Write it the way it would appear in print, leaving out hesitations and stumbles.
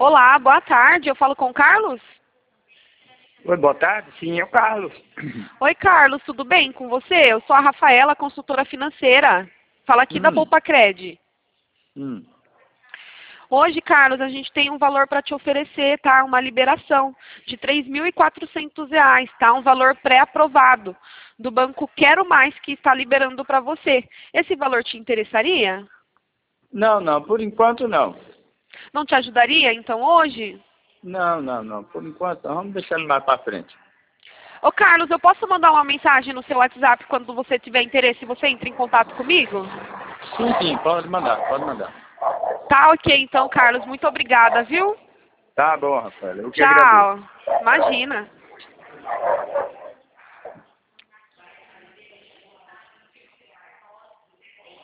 Olá, boa tarde. Eu falo com o Carlos? Oi, boa tarde. Sim, é o Carlos. Oi, Carlos, tudo bem com você? Eu sou a Rafaela, consultora financeira. Fala aqui da Hum, Boupacred. hum. Hoje, Carlos, a gente tem um valor para te oferecer, tá? Uma liberação de R$ 3.400, tá? Um valor pré-aprovado do banco Quero Mais que está liberando para você. Esse valor te interessaria? Não, não, por enquanto não. Não te ajudaria, então, hoje? Não, não, não. Por enquanto não. Vamos deixar ele mais para frente. Ô, Carlos, eu posso mandar uma mensagem no seu WhatsApp quando você tiver interesse e você entra em contato comigo? Sim, sim, pode mandar, pode mandar. Tá ok, então, Carlos. Muito obrigada, viu? Tá bom, Rafael. Eu que agradeço. Tchau. Imagina.